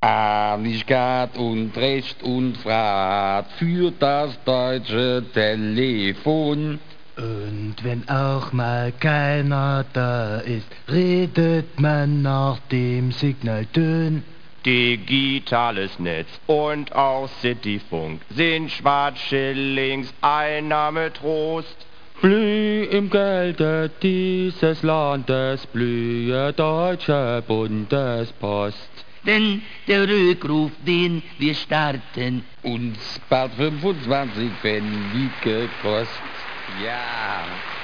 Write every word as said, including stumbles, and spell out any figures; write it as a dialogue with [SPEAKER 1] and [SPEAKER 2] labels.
[SPEAKER 1] Ehrlichkeit und Recht und Freiheit für das deutsche Telefon.
[SPEAKER 2] Und wenn auch mal keiner da ist, redet man nach dem Signalton.
[SPEAKER 3] Digitales Netz und auch Cityfunk sind Schwarzschillings Einnahmetrost.
[SPEAKER 4] Blüh im Gelde dieses Landes, blühe deutsche Bundespost.
[SPEAKER 5] Denn der Rückruf, den wir starten,
[SPEAKER 1] Uns bald fünfundzwanzig Pfennige kostet. Ja.